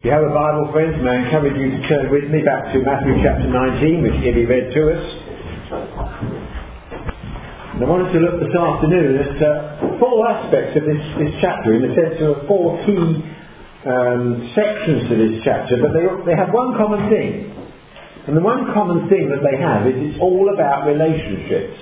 If you have a Bible, friends, may I encourage you to turn with me back to Matthew chapter 19, which Eddie read to us. And I wanted to look this afternoon at four aspects of this chapter, in the sense there are four key sections to this chapter, but they have one common thing. And the one common thing that they have is it's all about relationships.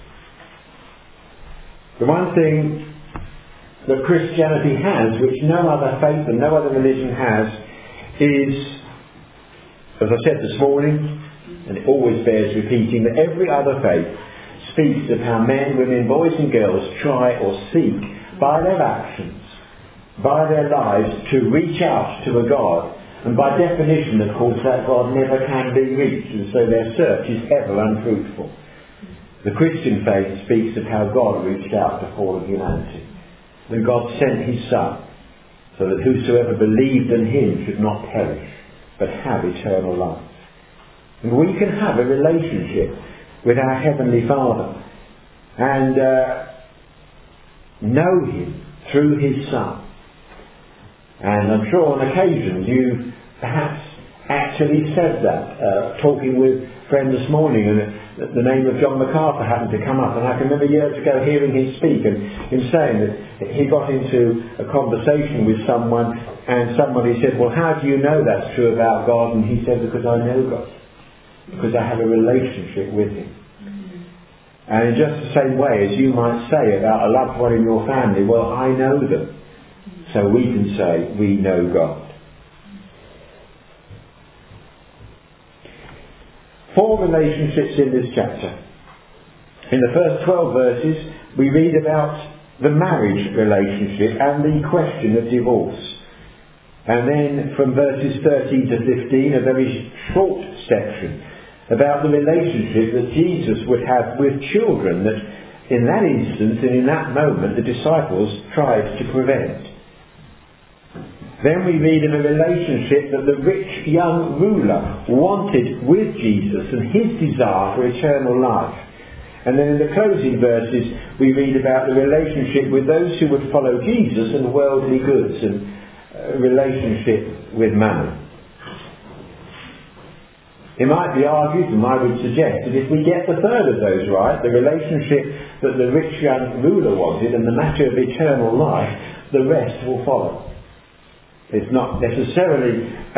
The one thing that Christianity has, which no other faith and no other religion has, is, as I said this morning, and it always bears repeating, that every other faith speaks of how men, women, boys and girls try or seek by their actions, by their lives, to reach out to a God. And by definition, of course, that God never can be reached, and so their search is ever unfruitful. The Christian faith speaks of how God reached out to fallen humanity. When God sent his Son, so that whosoever believed in him should not perish, but have eternal life. And we can have a relationship with our Heavenly Father and know him through his Son. And I'm sure on occasions you've perhaps actually said that, talking with a friend this morning, and the name of John MacArthur happened to come up, and I can remember years ago hearing him speak and him saying that he got into a conversation with someone, and somebody said, well, how do you know that's true about God? And he said, because I know God, because I have a relationship with him. And in just the same way as you might say about a loved one in your family, well, I know them, so we can say we know God. Four relationships in this chapter. In the first 12 verses we read about the marriage relationship and the question of divorce. And then from verses 13 to 15 a very short section about the relationship that Jesus would have with children that in that instance and in that moment the disciples tried to prevent. Then we read of a relationship that the rich young ruler wanted with Jesus and his desire for eternal life. And then in the closing verses we read about the relationship with those who would follow Jesus and worldly goods and relationship with mammon. It might be argued, and I would suggest, that if we get the third of those right, the relationship that the rich young ruler wanted and the matter of eternal life, the rest will follow. It's not necessarily,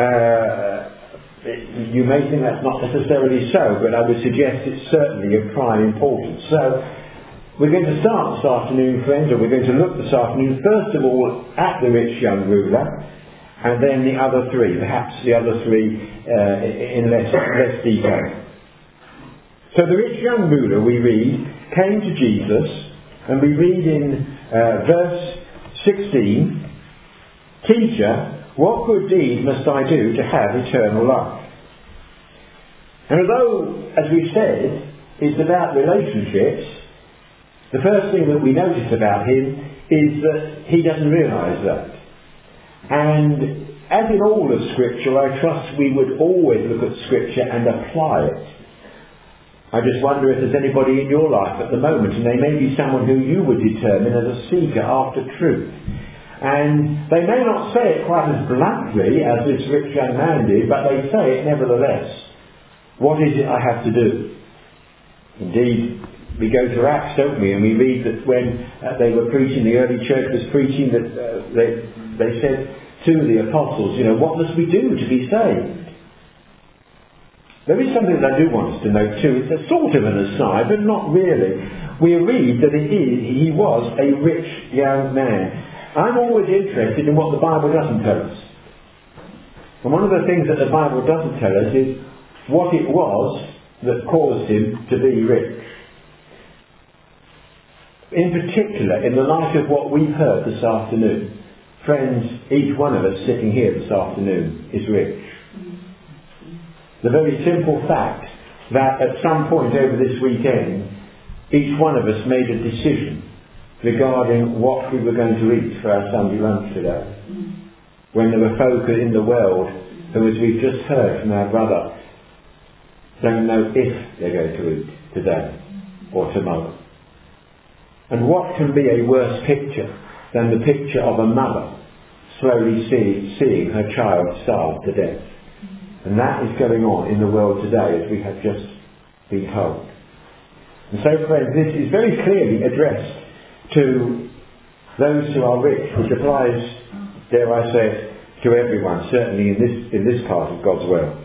you may think that's not necessarily so, but I would suggest it's certainly of prime importance. So, we're going to start this afternoon, friends, or we're going to look this afternoon, first of all, at the rich young ruler, and then the other three, perhaps the other three in less detail. So the rich young ruler, we read, came to Jesus, and we read in verse 16, Teacher, what good deed must I do to have eternal life? And although, as we've said, it's about relationships, the first thing that we notice about him is that he doesn't realise that. And as in all of Scripture, I trust we would always look at Scripture and apply it. I just wonder if there's anybody in your life at the moment, and they may be someone who you would determine as a seeker after truth. And they may not say it quite as bluntly as this rich young man did, but they say it nevertheless. What is it I have to do? Indeed, we go through Acts, don't we? And we read that when they were preaching, the early church was preaching, that they said to the apostles, what must we do to be saved? There is something that I do want us to note too. It's a sort of an aside, but not really. We read that he was a rich young man. I'm always interested in what the Bible doesn't tell us. And one of the things that the Bible doesn't tell us is what it was that caused him to be rich. In particular, in the light of what we've heard this afternoon, friends, each one of us sitting here this afternoon is rich. The very simple fact that at some point over this weekend, each one of us made a decision regarding what we were going to eat for our Sunday lunch today. When there were folk in the world who, as we've just heard from our brother, don't know if they're going to eat today or tomorrow. And what can be a worse picture than the picture of a mother slowly seeing her child starve to death. And that is going on in the world today, as we have just been told. And so, friends, this is very clearly addressed to those who are rich, which applies, dare I say it, to everyone, certainly in this part of God's world.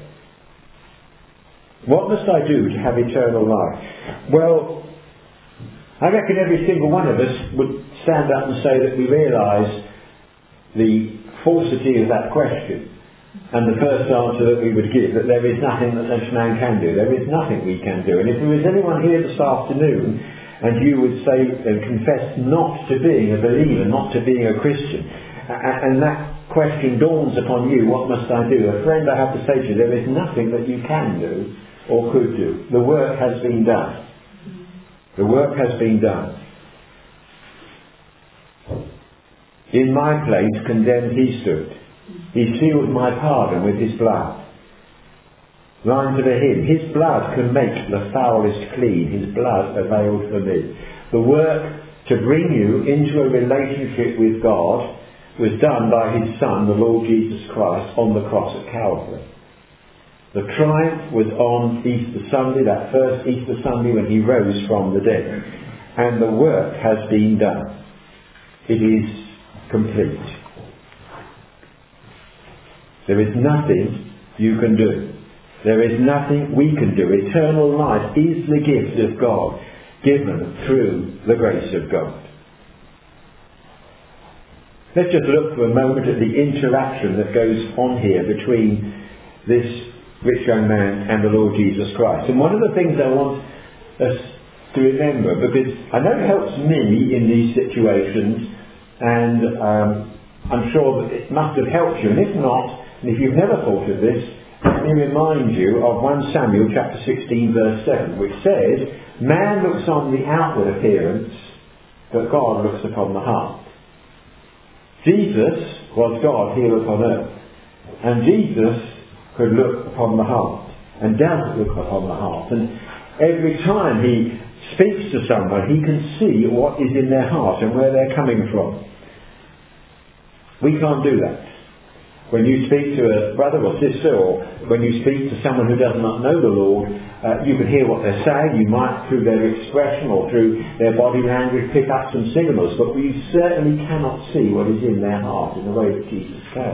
What must I do to have eternal life? Well, I reckon every single one of us would stand up and say that we realise the falsity of that question. And the first answer that we would give, that there is nothing that this man can do. There is nothing we can do. And if there is anyone here this afternoon and you would say and confess not to being a believer, not to being a Christian, and that question dawns upon you, what must I do? A friend, I have to say to you, there is nothing that you can do or could do. The work has been done. The work has been done. In my place condemned he stood. He sealed my pardon with his blood. Lines of a hymn. His blood can make the foulest clean. His blood availed for me. The work to bring you into a relationship with God was done by his Son, the Lord Jesus Christ, on the cross at Calvary. The triumph was on Easter Sunday, that first Easter Sunday when he rose from the dead. And the work has been done. It is complete. There is nothing you can do. There is nothing we can do. Eternal life is the gift of God, given through the grace of God. Let's just look for a moment at the interaction that goes on here between this rich young man and the Lord Jesus Christ. And one of the things I want us to remember, because I know it helps me in these situations, and I'm sure that it must have helped you, and if not, and if you've never thought of this, let me remind you of 1 Samuel chapter 16 verse 7, which says, man looks on the outward appearance, but God looks upon the heart. Jesus was God here upon earth, and Jesus could look upon the heart, and does look upon the heart, and every time he speaks to someone, he can see what is in their heart and where they're coming from. We can't do that. When you speak to a brother or sister, or when you speak to someone who does not know the Lord, you can hear what they're saying. You might, through their expression or through their body language, pick up some signals, but we certainly cannot see what is in their heart in the way that Jesus can.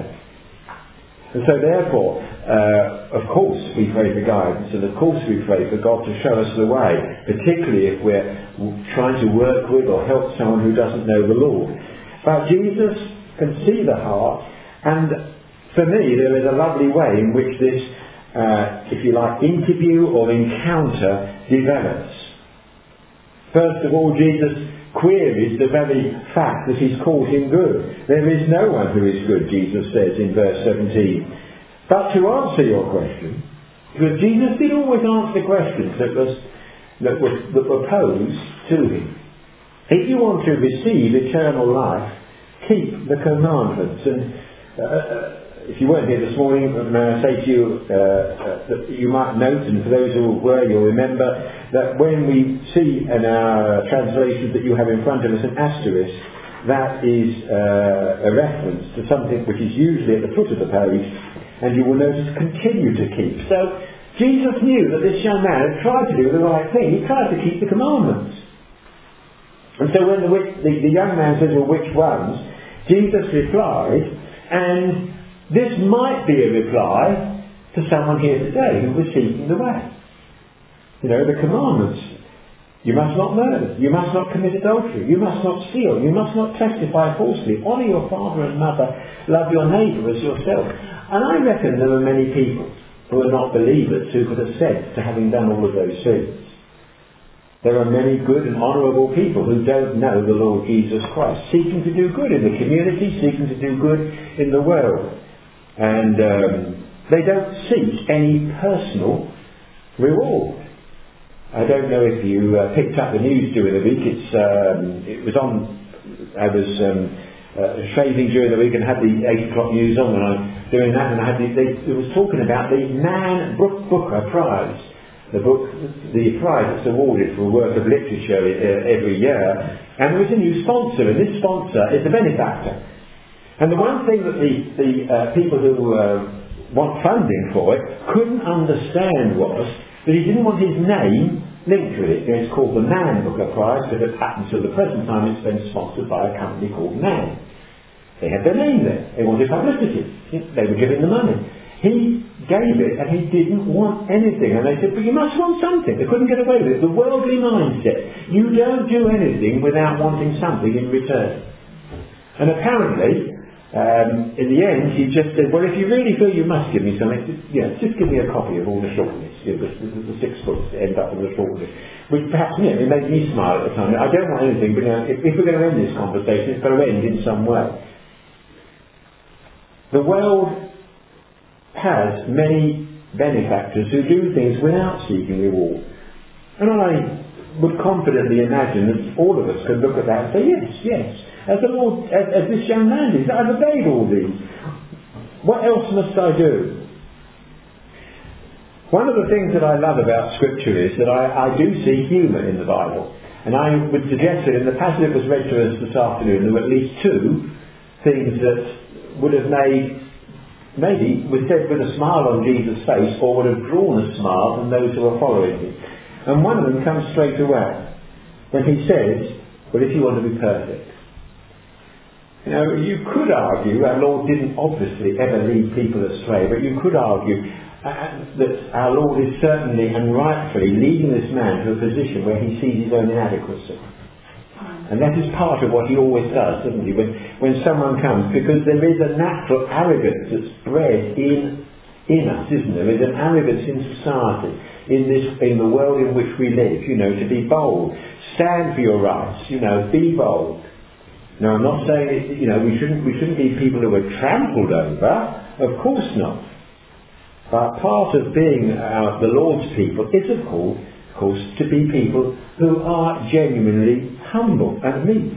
And so therefore, of course we pray for guidance, and of course we pray for God to show us the way, particularly if we're trying to work with or help someone who doesn't know the Lord. But Jesus can see the heart, and for me, there is a lovely way in which this, if you like, interview or encounter develops. First of all, Jesus queries the very fact that he's called him good. There is no one who is good, Jesus says in verse 17. But to answer your question, because Jesus did always answer questions that were posed to him. If you want to receive eternal life, keep the commandments. And if you weren't here this morning, may I say to you that you might note, and for those who were, you'll remember that when we see in our translations that you have in front of us an asterisk, that is a reference to something which is usually at the foot of the page, and you will notice continue to keep. So Jesus knew that this young man had tried to do the right thing. He tried to keep the commandments. And so when the young man says, well, which ones? Jesus replied, and this might be a reply to someone here today who was seeking the way. You know, the commandments. You must not murder. You must not commit adultery. You must not steal. You must not testify falsely. Honour your father and mother. Love your neighbour as yourself. And I reckon there are many people who are not believers who could have said to having done all of those things. There are many good and honourable people who don't know the Lord Jesus Christ, seeking to do good in the community, seeking to do good in the world. And they don't seek any personal reward. I don't know if you picked up the news during the week. It was on. I was shaving during the week and had the 8 o'clock news on when I'm doing that, and it was talking about the Man Booker Prize, the prize that's awarded for a work of literature every year, and there was a new sponsor, and this sponsor is a benefactor. And the one thing that the people who want funding for it couldn't understand was that he didn't want his name linked with it. It's called the Man Booker Prize, because up until the present time it's been sponsored by a company called Man. They had their name there. They wanted publicity. They were giving the money. He gave it and he didn't want anything. And they said, but you must want something. They couldn't get away with it. The worldly mindset. You don't do anything without wanting something in return. And apparently, in the end, he just said, well, if you really feel you must give me something, just give me a copy of all the shortlists. The 6 books that end up in the shortlist. Which perhaps, it made me smile at the time. I don't want anything, but if we're going to end this conversation, it's got to end in some way. The world has many benefactors who do things without seeking reward. And I would confidently imagine that all of us could look at that and say, yes, as the Lord, as this young man did, I've obeyed all these. What else must I do? One of the things that I love about Scripture is that I do see humour in the Bible. And I would suggest that in the passage that was read to us this afternoon, there were at least 2 things that would have maybe was said with a smile on Jesus' face, or would have drawn a smile from those who are following him. And one of them comes straight away when he says, well, if you want to be perfect. You could argue, our Lord didn't obviously ever lead people astray, but you could argue that our Lord is certainly and rightfully leading this man to a position where he sees his own inadequacy. And that is part of what he always does, doesn't he? When someone comes, because there is a natural arrogance that's bred in us, isn't there? There's an arrogance in society, in the world in which we live, to be bold, stand for your rights, be bold. Now, I'm not saying we shouldn't be people who are trampled over, of course not. But part of being the Lord's people is, of course, to be people who are genuinely humble and meek.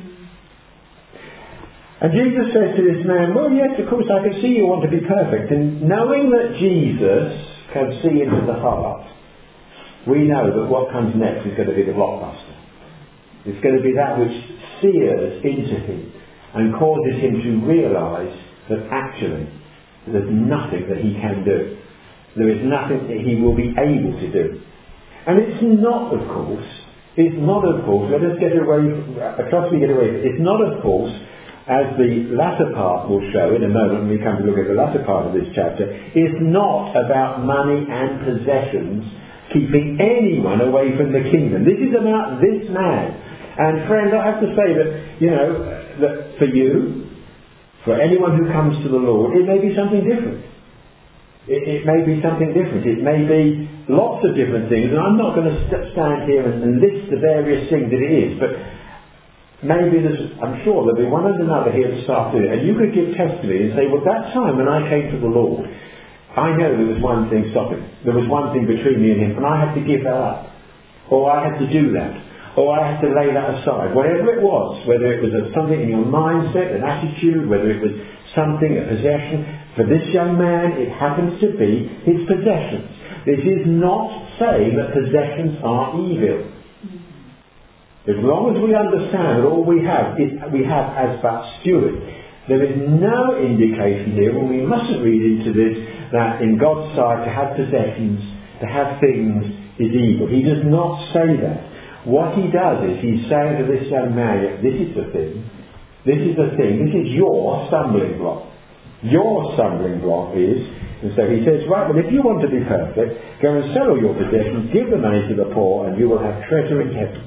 And Jesus says to this man, well, yes, of course, I can see you want to be perfect. And knowing that Jesus can see into the heart, we know that what comes next is going to be the blockbuster. It's going to be that which sears into him and causes him to realise that actually there's nothing that he can do. There is nothing that he will be able to do. And it's not, of course, let us get away, trust me, get away, it's not, of course, as the latter part will show in a moment when we come to look at the latter part of this chapter, it's not about money and possessions keeping anyone away from the kingdom. This is about this man. And friend, I have to say that, that for you, for anyone who comes to the Lord, it may be something different. It may be something different. It may be lots of different things. And I'm not going to stand here and list the various things that it is. But maybe I'm sure there'll be one and another here this afternoon. And you could give testimony and say, well, that time when I came to the Lord, I know there was one thing stopping. There was one thing between me and him. And I had to give that up. Or I had to do that. Or I had to lay that aside. Whatever it was, whether it was something in your mindset, an attitude, whether it was something, a possession. For this young man, it happens to be his possessions. This is not saying that possessions are evil. As long as we understand that all we have as but steward, there is no indication here, and we mustn't read into this, that in God's sight to have possessions, to have things is evil. He does not say that. What he does is he's saying to this young man, this is the thing, this is the thing, this is your stumbling block. Your stumbling block is, and so he says, right, well, if you want to be perfect, go and sell all your possessions, give the money to the poor, and you will have treasure in heaven.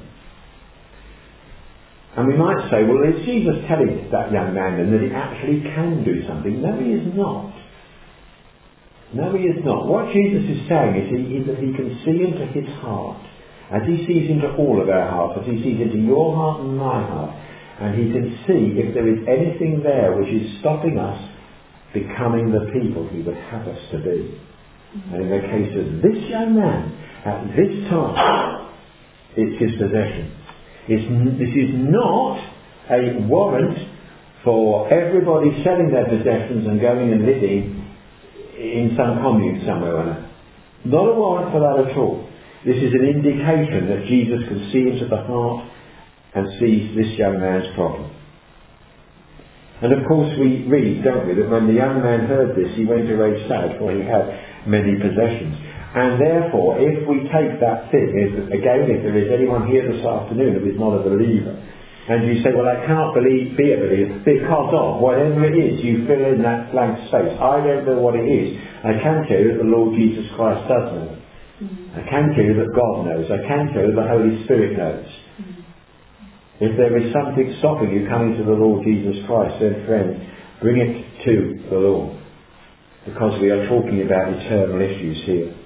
And we might say, well, is Jesus telling that young man then that he actually can do something? No, he is not. No, he is not. What Jesus is saying is that he can see into his heart, as he sees into all of our hearts, as he sees into your heart and my heart, and he can see if there is anything there which is stopping us becoming the people he would have us to be. And in the case of this young man, at this time, it's his possession. This is not a warrant for everybody selling their possessions and going and living in some commune somewhere or another. Not a warrant for that at all. This is an indication that Jesus can see into the heart and sees this young man's problem. And of course we read, don't we, that when the young man heard this, he went away sad, for he had many possessions. And therefore, if we take that thing, again, if there is anyone here this afternoon who is not a believer, and you say, well, I can't be a believer because of whatever it is, you fill in that blank space. I don't know what it is. I can tell you that the Lord Jesus Christ does know. I can tell you that God knows. I can tell you the Holy Spirit knows. If there is something stopping you coming to the Lord Jesus Christ, then friend, bring it to the Lord. Because we are talking about eternal issues here.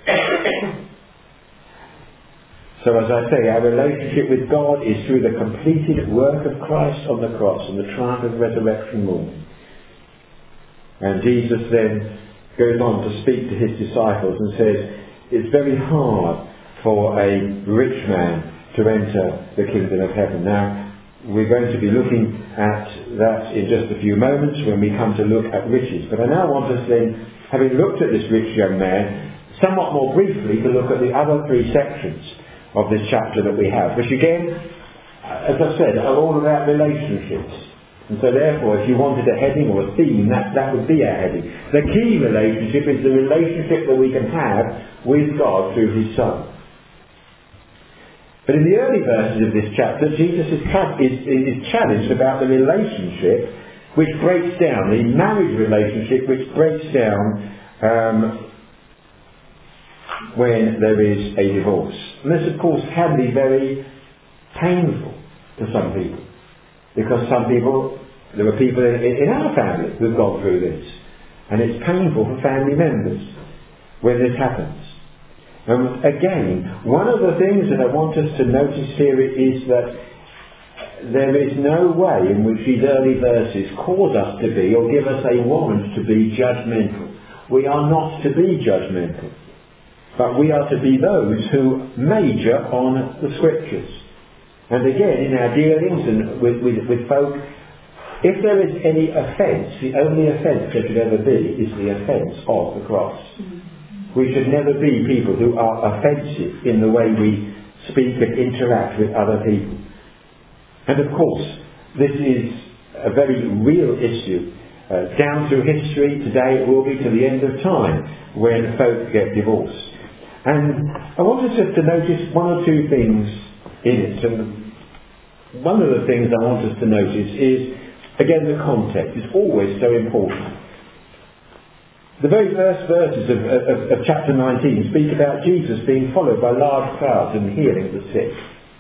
So as I say, our relationship with God is through the completed work of Christ on the cross and the triumph of resurrection morning. And Jesus then goes on to speak to his disciples and says, it's very hard for a rich man to enter the kingdom of heaven. Now, we're going to be looking at that in just a few moments when we come to look at riches. But I now want us then, having looked at this rich young man, somewhat more briefly to look at the other three sections of this chapter that we have, which again, as I've said, are all about relationships. And so therefore, if you wanted a heading or a theme, that would be our heading. The key relationship is the relationship that we can have with God through his Son. But in the early verses of this chapter, Jesus is challenged about the relationship which breaks down, the marriage relationship which breaks down when there is a divorce. And this, of course, can be very painful to some people. Because there are people in our family who've gone through this. And it's painful for family members when this happens. And again, one of the things that I want us to notice here is that there is no way in which these early verses cause us to be, or give us a warrant to be, judgmental. We are not to be judgmental. But we are to be those who major on the Scriptures. And again, in our dealings and with folk, if there is any offence, the only offence there should ever be is the offence of the cross. We should never be people who are offensive in the way we speak and interact with other people. And of course, this is a very real issue. Down through history, today it will be to the end of time, when folk get divorced. And I want us just to notice one or two things in it. And one of the things I want us to notice is, again, the context is always so important. The very first verses of chapter 19 speak about Jesus being followed by large crowds and healing the sick.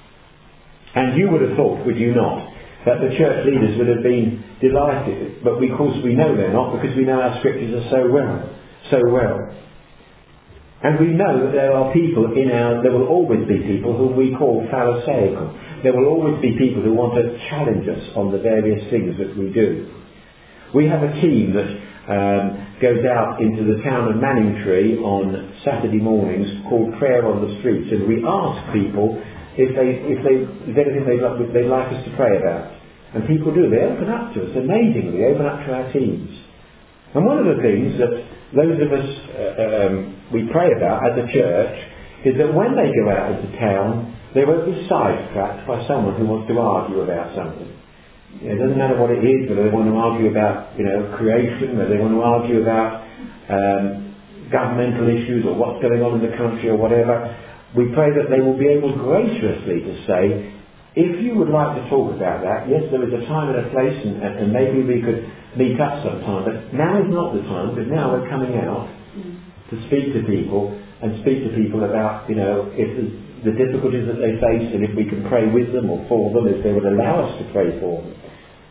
And you would have thought, would you not, that the church leaders would have been delighted. But of course we know they're not, because we know our scriptures are so well. And we know that there will always be people whom we call Pharisaical. There will always be people who want to challenge us on the various things that we do. We have a team that goes out into the town of Manningtree on Saturday mornings called Prayer on the Streets, and we ask people if there's anything they'd like us to pray about. And people do. They open up to us, amazingly. They open up to our teams. And one of the things that those of us we pray about as a church is that when they go out into town, they won't be sidetracked by someone who wants to argue about something. It doesn't matter what it is, whether they want to argue about creation, whether they want to argue about governmental issues or what's going on in the country or whatever. We pray that they will be able graciously to say, if you would like to talk about that, yes, there is a time and a place, and maybe we could meet up sometime, but now is not the time, because now we're coming out to speak to people about, if the difficulties that they face, and if we can pray with them or for them, if they would allow us to pray for them.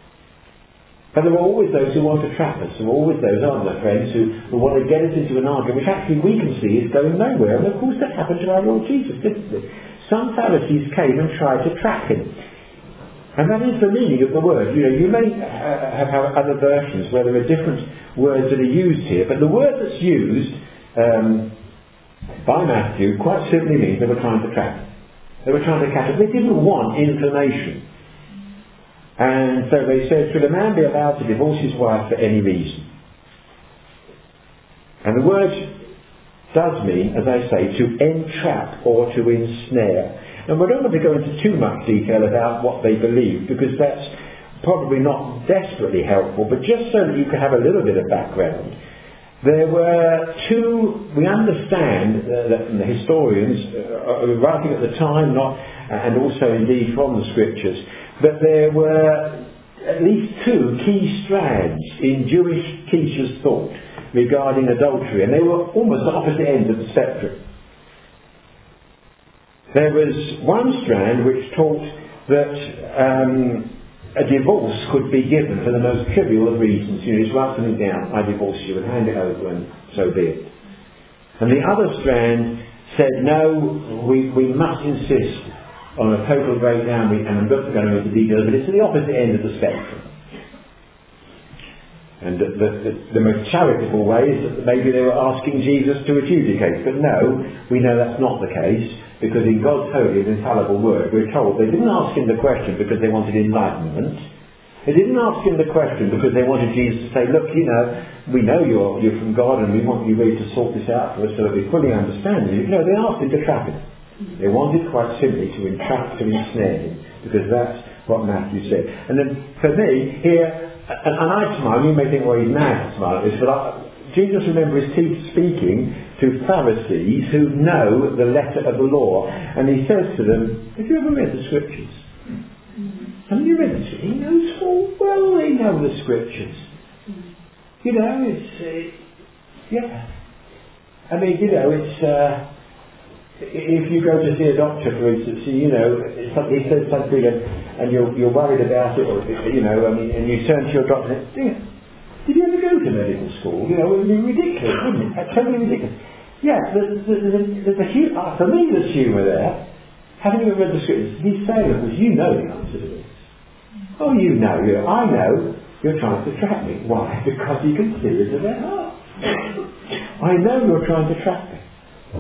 But there are always those who want to trap us. There are always those, aren't there, friends, who want to get us into an argument, which actually we can see is going nowhere. And of course that happened to our Lord Jesus, didn't it? Some Pharisees came and tried to trap him. And that is the meaning of the word. You may have other versions where there are different words that are used here, but the word that's used by Matthew quite simply means they were trying to trap him. They were trying to catch him. They didn't want information. And so they said, should a man be allowed to divorce his wife for any reason? And the word does mean, as I say, to entrap or to ensnare. And we don't want to go into too much detail about what they believe, because that's probably not desperately helpful, but just so that you can have a little bit of background. There were two, we understand that from the historians writing at the time, and also indeed from the scriptures, that there were at least two key strands in Jewish teachers' thought regarding adultery, and they were almost the opposite ends of the spectrum. There was one strand which taught that a divorce could be given for the most trivial of reasons. You just write something down, I divorce you, and hand it over, and so be it. And the other strand said, no, we must insist on a total breakdown, and I'm not going into details, but it's the opposite end of the spectrum. And the most charitable way is that maybe they were asking Jesus to adjudicate. But no, we know that's not the case, because in God's holy and infallible word we're told they didn't ask him the question because they wanted enlightenment. They didn't ask him the question because they wanted Jesus to say, look, we know you're from God and we want you really to sort this out for us so that we fully understand you. No, they asked him to trap him. They wanted quite simply to entrap, to ensnare him, because that's what Matthew said. And then for me, here, and I smile, you may think, well, he's mad to smile at this, but Jesus, remember, is speaking to Pharisees who know the letter of the law, and he says to them, have you ever read the scriptures? Have you read the scriptures? He knows full well they know the scriptures. Yeah. I mean, it's... if you go to see a doctor, for instance, he says something and you're worried about it, or and you turn to your doctor and say, did you ever go to medical school? It would be ridiculous, wouldn't it? That's totally ridiculous. Yeah, for me there's humour there. Having read the scriptures, he's saying, because you know the answer to this. Oh, I know you're trying to trap me. Why? Because you can see into their heart. I know you're trying to trap me.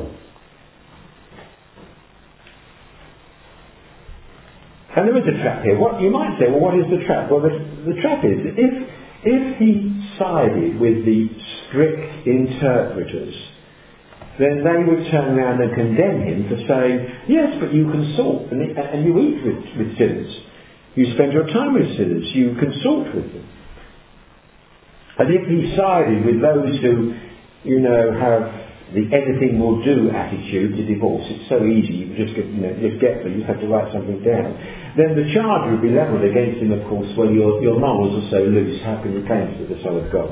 And there is a trap here. What you might say, well, what is the trap? Well, the trap is if he sided with the strict interpreters, then they would turn around and condemn him for saying, yes, but you consort and you eat with sinners. You spend your time with sinners. You consort with them. And if he sided with those who, have the anything will do attitude to divorce, it's so easy, you just get there, you have to write something down, then the charge would be levelled against him, of course, well, your morals are so loose, how can you claim to be the Son of God?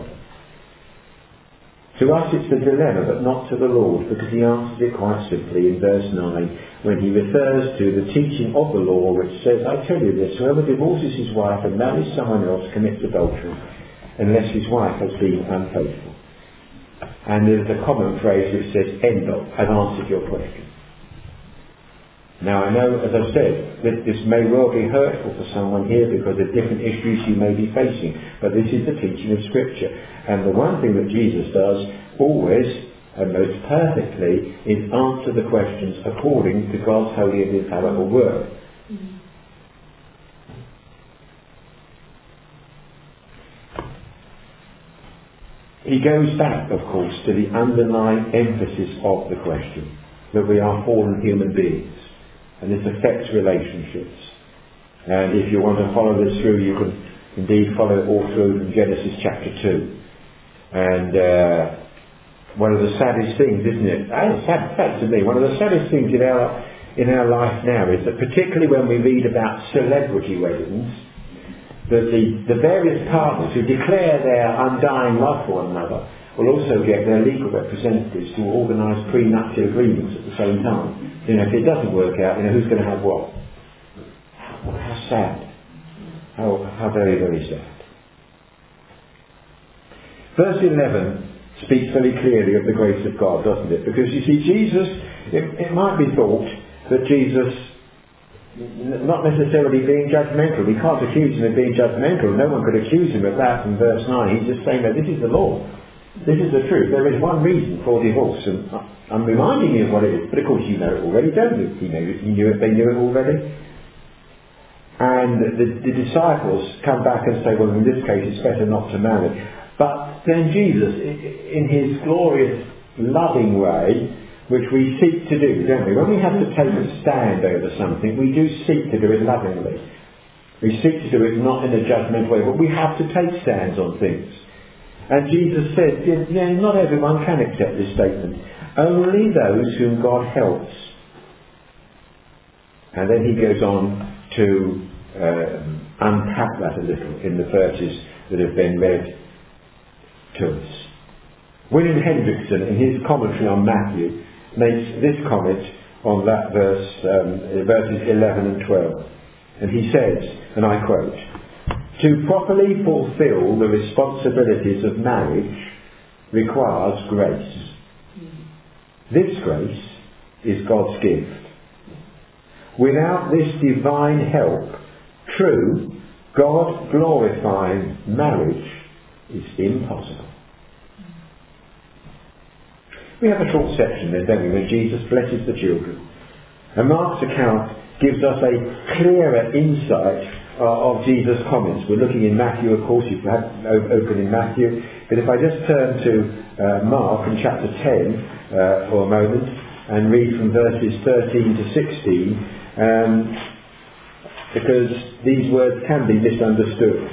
To us it's a dilemma, but not to the Lord, because he answers it quite simply in verse 9, when he refers to the teaching of the law, which says, I tell you this, whoever divorces his wife and marries someone else commits adultery, unless his wife has been unfaithful. And there's a common phrase which says, end of, I've answered your question. Now I know, as I've said, that this may well be hurtful for someone here because of different issues you may be facing, but this is the teaching of Scripture. And the one thing that Jesus does always and most perfectly is answer the questions according to God's holy and infallible word. He goes back, of course, to the underlying emphasis of the question, that we are fallen human beings, and this affects relationships. And if you want to follow this through, you can indeed follow it all through from Genesis chapter 2. And one of the saddest things, isn't it? And it's sad fact to me, one of the saddest things in our life now is that particularly when we read about celebrity weddings, that the various partners who declare their undying love for one another will also get their legal representatives to organise prenuptial agreements at the same time. If it doesn't work out, who's going to have what? How sad. How very, very sad. Verse 11 speaks very clearly of the grace of God, doesn't it? Because you see, Jesus, it might be thought that Jesus, not necessarily being judgmental. We can't accuse him of being judgmental. No one could accuse him of that in verse 9. He's just saying that this is the law. This is the truth. There is one reason for divorce, and I'm reminding you of what it is. But of course you know it already, don't you? He knew it, they knew it already. And the disciples come back and say, well, in this case it's better not to marry. But then Jesus, in his glorious, loving way, which we seek to do, don't we? When we have to take a stand over something, we do seek to do it lovingly. We seek to do it not in a judgmental way, but we have to take stands on things. And Jesus said, not everyone can accept this statement. Only those whom God helps. And then he goes on to unpack that a little in the verses that have been read to us. William Hendrickson, in his commentary on Matthew, makes this comment on that verses 11 and 12. And he says, and I quote, "To properly fulfil the responsibilities of marriage requires grace. This grace is God's gift. Without this divine help, true, God-glorifying marriage is impossible." We have a short section there, don't we, where Jesus blesses the children. And Mark's account gives us a clearer insight of Jesus' comments. We're looking in Matthew, of course, you have open in Matthew. But if I just turn to Mark in chapter 10 for a moment and read from verses 13 to 16, because these words can be misunderstood.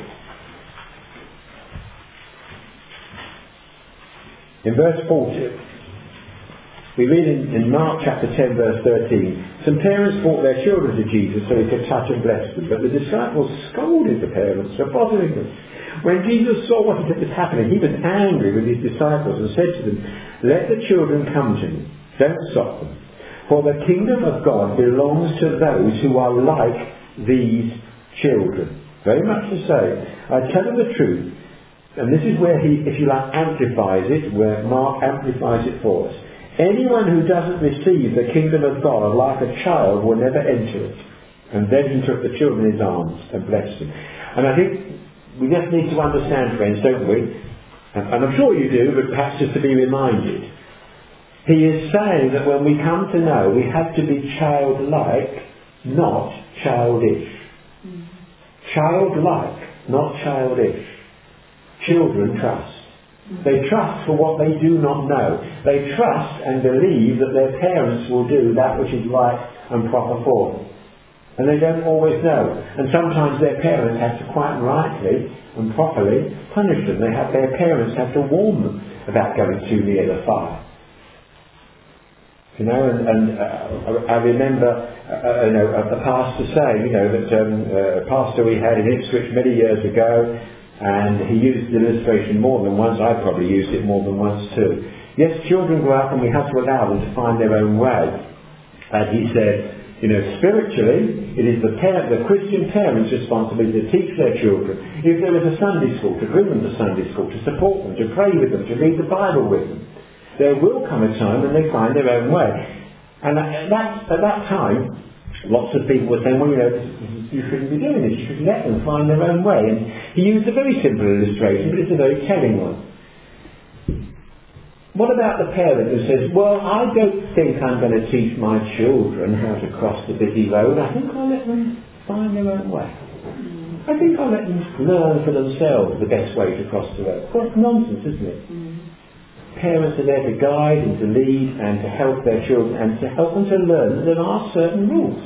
In verse 40, we read in Mark chapter 10 verse 13, "Some parents brought their children to Jesus so he could touch and bless them, but the disciples scolded the parents for bothering them. When Jesus saw what was happening, he was angry with his disciples and said to them, 'Let the children come to me, don't stop them, for the kingdom of God belongs to those who are like these children.'" Very much to say, "I tell you the truth," and this is where he, if you like, amplifies it, where Mark amplifies it for us. "Anyone who doesn't receive the kingdom of God like a child will never enter it." And then he took the children in his arms and blessed them. And I think we just need to understand, friends, don't we? And I'm sure you do, but perhaps just to be reminded. He is saying that when we come to know, we have to be childlike, not childish. Childlike, not childish. Children trust. They trust for what they do not know. They trust and believe that their parents will do that which is right and proper for them. And they don't always know. And sometimes their parents have to quite rightly and properly punish them. Their parents have to warn them about going too near the fire. You know, and I remember, a pastor saying, that a pastor we had in Ipswich many years ago, and he used the illustration more than once. I probably used it more than once too. Yes, children grow up and we have to allow them to find their own way. And he said, spiritually, it is the Christian parents' responsibility to teach their children. If there is a Sunday school, to bring them to Sunday school, to support them, to pray with them, to read the Bible with them. There will come a time when they find their own way. And at that time, lots of people were saying, well, you shouldn't be doing this. You should let them find their own way. And he used a very simple illustration, but it's a very telling one. What about the parent who says, well, I don't think I'm going to teach my children how to cross the busy road. I think I'll let them find their own way. I think I'll let them learn for themselves the best way to cross the road. Well, that's nonsense, isn't it? Parents are there to guide and to lead and to help their children and to help them to learn that there are certain rules.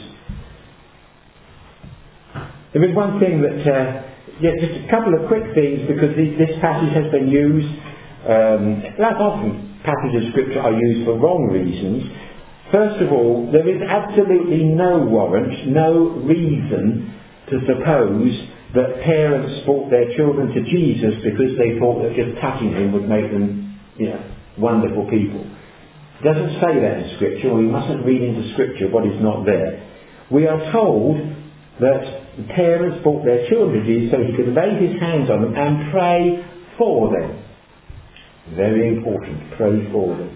There is one thing that, just a couple of quick things, because this passage has been used, like often passages of Scripture are used for wrong reasons. First of all, there is absolutely no warrant, no reason to suppose that parents brought their children to Jesus because they thought that just touching him would make them wonderful people. It doesn't say that in Scripture. We mustn't read into Scripture what is not there. We are told that parents brought their children to Jesus so he could lay his hands on them and pray for them. Very important, pray for them.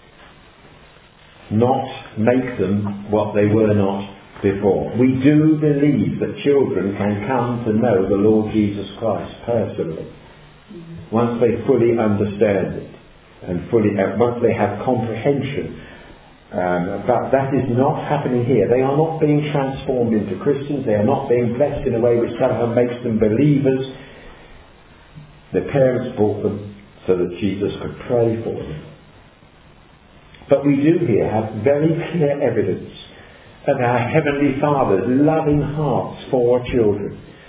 Not make them what they were not before. We do believe that children can come to know the Lord Jesus Christ personally once they fully understand it. And once they have comprehension. But that is not happening here. They are not being transformed into Christians. They are not being blessed in a way which somehow makes them believers. The parents brought them so that Jesus could pray for them. But we do here have very clear evidence of our Heavenly Father's loving hearts for children.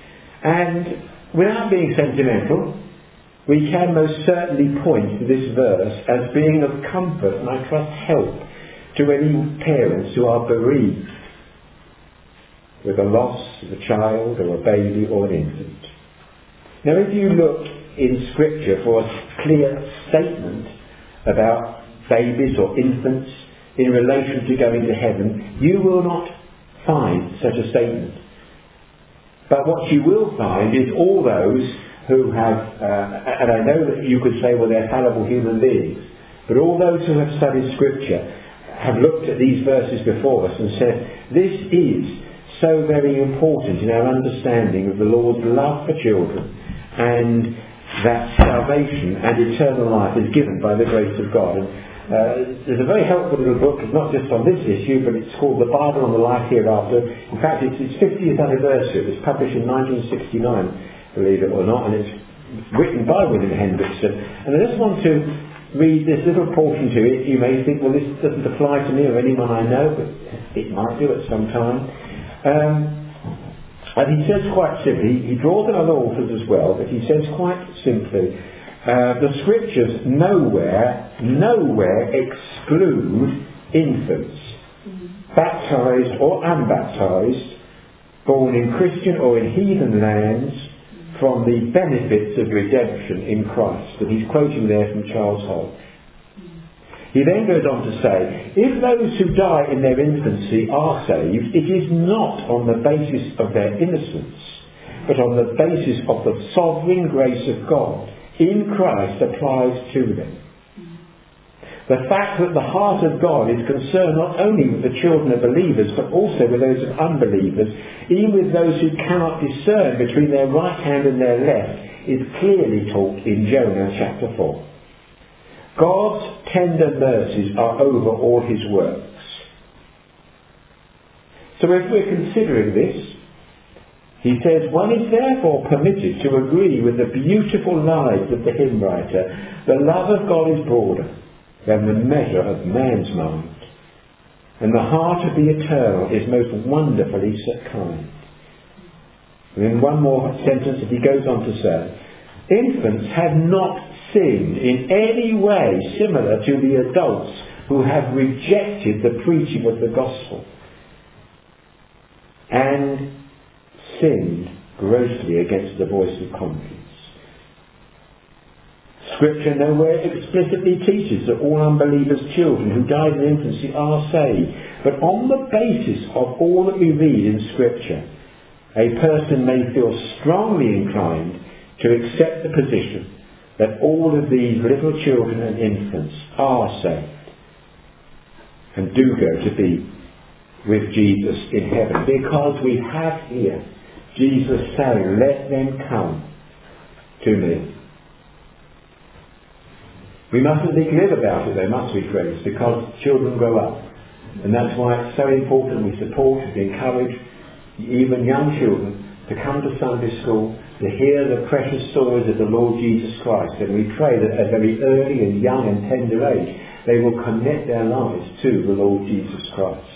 And without being sentimental, we can most certainly point to this verse as being of comfort and I trust help to any parents who are bereaved with a loss of a child or a baby or an infant. Now if you look in Scripture for a clear statement about babies or infants in relation to going to heaven, you will not find such a statement. But what you will find is all those who have, and I know that you could say, well, they're fallible human beings, but all those who have studied Scripture have looked at these verses before us and said, this is so very important in our understanding of the Lord's love for children, and that salvation and eternal life is given by the grace of God. And there's a very helpful little book, not just on this issue, but it's called The Bible and the Life Hereafter. In fact, it's its 50th anniversary. It was published in 1969, believe it or not, and it's written by William Hendrickson. And I just want to read this little portion to it. You may think, well, this doesn't apply to me or anyone I know, but it might do at some time. And he says quite simply, he draws on other authors as well, but he says quite simply, the Scriptures nowhere exclude infants, baptised or unbaptised, born in Christian or in heathen lands, from the benefits of redemption in Christ. And he's quoting there from Charles Hodge. He then goes on to say, if those who die in their infancy are saved, it is not on the basis of their innocence, but on the basis of the sovereign grace of God in Christ applies to them. The fact that the heart of God is concerned not only with the children of believers, but also with those of unbelievers, even with those who cannot discern between their right hand and their left, is clearly taught in Jonah chapter 4. God's tender mercies are over all his works. So if we're considering this, he says, one is therefore permitted to agree with the beautiful lines of the hymn writer. The love of God is broader than the measure of man's mind, and the heart of the eternal is most wonderfully kind. And in one more sentence, he goes on to say, infants have not sinned in any way similar to the adults who have rejected the preaching of the gospel and sinned grossly against the voice of conscience. Scripture nowhere explicitly teaches that all unbelievers' children who died in infancy are saved, but on the basis of all that we read in Scripture, a person may feel strongly inclined to accept the position that all of these little children and infants are saved and do go to be with Jesus in heaven, because we have here Jesus saying, let them come to me. We mustn't be glib about it though, must we, friends, because children grow up. And that's why it's so important we support and encourage even young children to come to Sunday school, to hear the precious stories of the Lord Jesus Christ. And we pray that at a very early and young and tender age, they will connect their lives to the Lord Jesus Christ.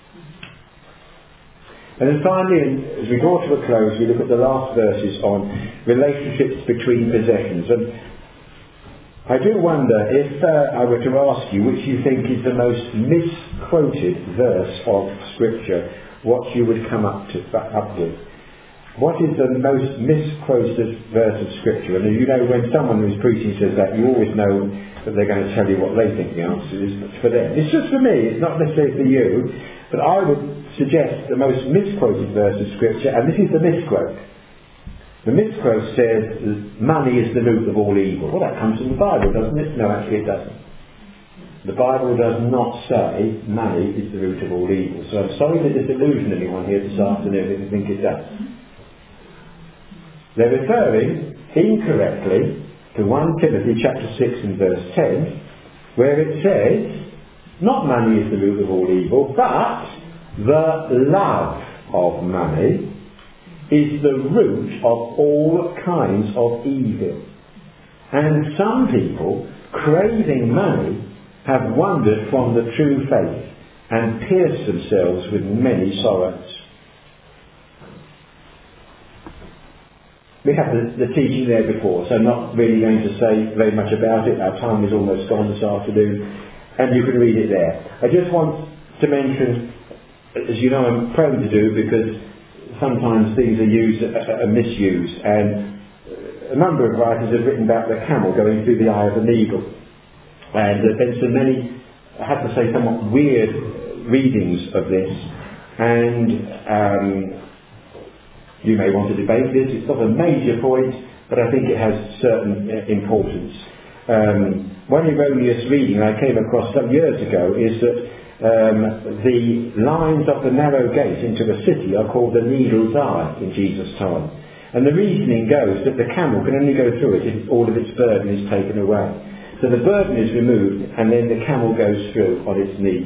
And then finally, as we draw to a close, we look at the last verses on relationships between possessions. And I do wonder if I were to ask you which you think is the most misquoted verse of Scripture, what you would come up with. What is the most misquoted verse of Scripture? And as you know, when someone who's preaching says that, you always know that they're going to tell you what they think the answer is. But for them, it's just for me, it's not necessarily for you, but I would suggest the most misquoted verse of Scripture, and this is the misquote. The misquote says, money is the root of all evil. Well, that comes from the Bible, doesn't it? No, actually it doesn't. The Bible does not say money is the root of all evil. So I'm sorry to disillusion anyone here this afternoon if you think it does. They're referring incorrectly to 1 Timothy chapter 6 and verse 10, where it says, not money is the root of all evil, but the love of money is the root of all kinds of evil. And some people, craving money, have wandered from the true faith and pierced themselves with many sorrows. We had the teaching there before, so I'm not really going to say very much about it. Our time is almost gone this afternoon, and you can read it there. I just want to mention, as you know I'm prone to do, because sometimes things are used are misused, and a number of writers have written about the camel going through the eye of the needle, and there have been so many, I have to say, somewhat weird readings of this, and you may want to debate this. It's not a major point, but I think it has certain importance. One erroneous reading I came across some years ago is that the lines of the narrow gate into the city are called the Needle's Eye in Jesus' time. And the reasoning goes that the camel can only go through it if all of its burden is taken away. So the burden is removed, and then the camel goes through on its knees.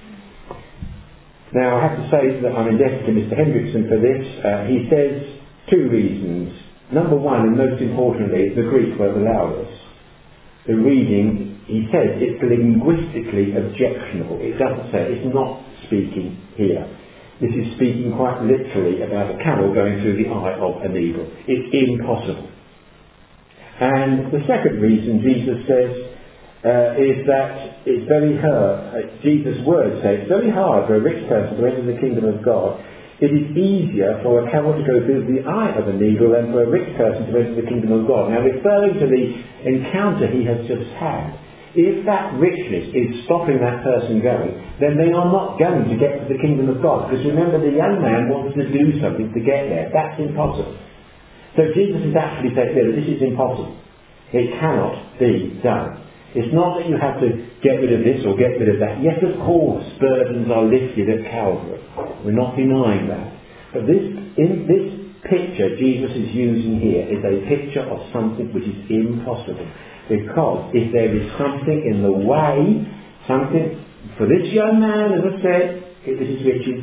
Now, I have to say that I'm indebted to Mr. Hendrickson for this. He says two reasons. Number one, and most importantly, the Greek word allowus. The reading, he says, it's linguistically objectionable. It doesn't say, it's not speaking here. This is speaking quite literally about a camel going through the eye of a needle. It's impossible. And the second reason, Jesus says, is that it's very hard, Jesus' words say, it's very hard for a rich person to enter the kingdom of God. It is easier for a camel to go through the eye of a needle than for a rich person to enter the kingdom of God. Now, referring to the encounter he has just had, if that richness is stopping that person going, then they are not going to get to the kingdom of God. Because remember, the young man wants to do something to get there. That's impossible. So Jesus is actually saying that this is impossible. It cannot be done. It's not that you have to get rid of this or get rid of that. Yes, of course, burdens are lifted at Calvary. We're not denying that. But in this picture Jesus is using here is a picture of something which is impossible. Because if there is something in the way, something for this young man, as I said, this is riches.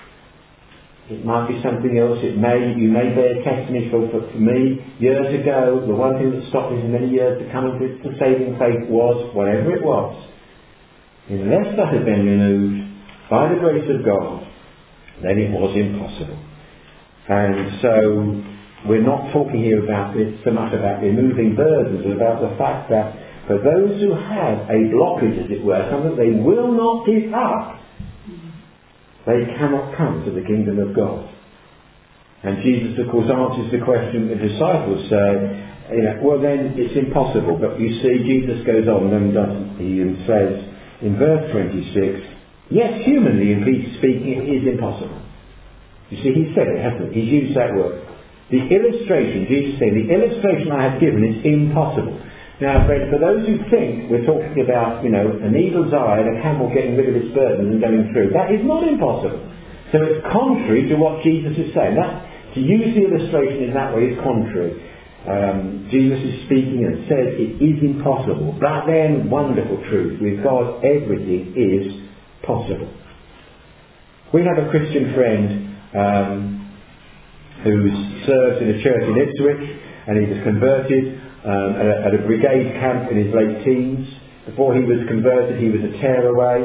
It might be something else. You may bear testimony for me. Years ago, the one thing that stopped me for many years to come into saving faith was, whatever it was, unless that had been removed by the grace of God, then it was impossible. And so, we're not talking here about this so much about removing burdens, but about the fact that for those who have a blockage, as it were, something they will not give up, they cannot come to the kingdom of God. And Jesus, of course, answers the question the disciples say, well then it's impossible. But you see, Jesus goes on, doesn't he, and says in verse 26, yes, humanly and Peter speaking, it is impossible. You see, he said it, hasn't he? He's used that word. The illustration, Jesus said, the illustration I have given is impossible. Now, friends, for those who think we're talking about, a needle's eye and a camel getting rid of its burden and going through, that is not impossible. So it's contrary to what Jesus is saying. To use the illustration in that way is contrary. Jesus is speaking and says it is impossible. But then, wonderful truth, with God everything is possible. We have a Christian friend who serves in a church in Ipswich, and he was converted at a brigade camp in his late teens. Before he was converted, he was a tearaway,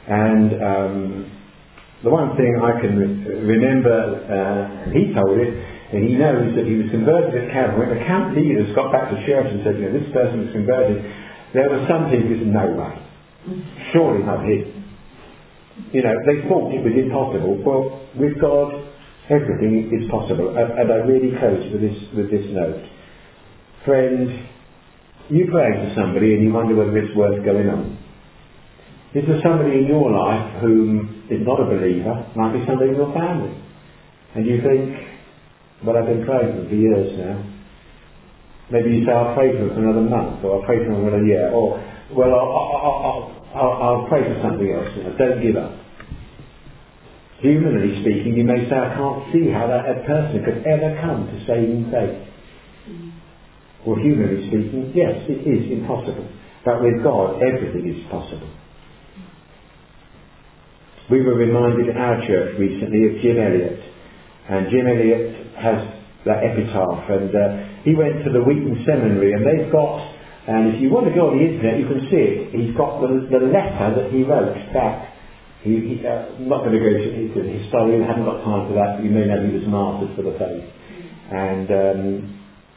and the one thing I can remember, he told it, and he knows that he was converted at camp. When the camp leaders got back to church and said, this person was converted, there were some people who said, no way, surely not him. They thought it was impossible. Well, with God, everything is possible. And I really close with this note. Friend, you pray to somebody and you wonder whether it's worth going on. Is there somebody in your life who is not a believer? Might be somebody in your family. And you think, well, I've been praying for them for years now. Maybe you say, I'll pray for them for another month, or I'll pray for them for another year, or, well, I'll pray for something else. Don't give up. Humanly speaking, you may say, I can't see how that person could ever come to saving faith. Well, humanly speaking, yes, it is impossible. But with God, everything is possible. We were reminded at our church recently of Jim Elliot. And Jim Elliot has that epitaph. And he went to the Wheaton Seminary, and they've got, and if you want to go on the internet, you can see it. He's got the letter that he wrote back. I'm not going to go into the historian, I haven't got time for that. You may know he was martyred for the faith. And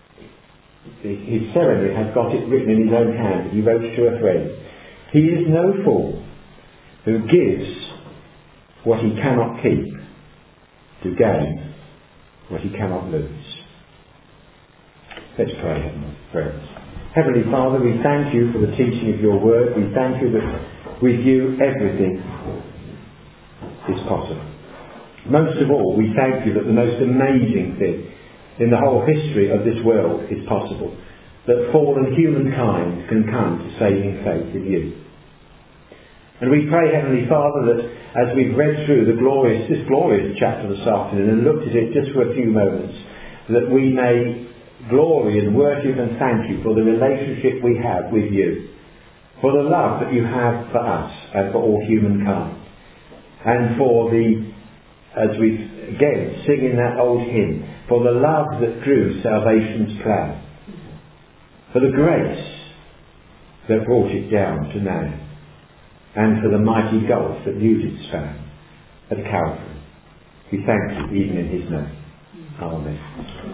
his seminary has got it written in his own hand. He wrote to a friend, "He is no fool who gives what he cannot keep to gain what he cannot lose." Let's pray, friends. Heavenly Father, we thank you for the teaching of your word. We thank you that with you everything is possible. Most of all, we thank you that the most amazing thing in the whole history of this world is possible, that fallen humankind can come to saving faith in you. And we pray, Heavenly Father, that as we've read through this glorious chapter this afternoon and looked at it just for a few moments, that we may glory and worship and thank you for the relationship we have with you, for the love that you have for us and for all humankind, and for as we again sing in that old hymn, for the love that drew salvation's plan, for the grace that brought it down to now, and for the mighty gulf that knew its span at Calvary. We thank you even in his name. Amen.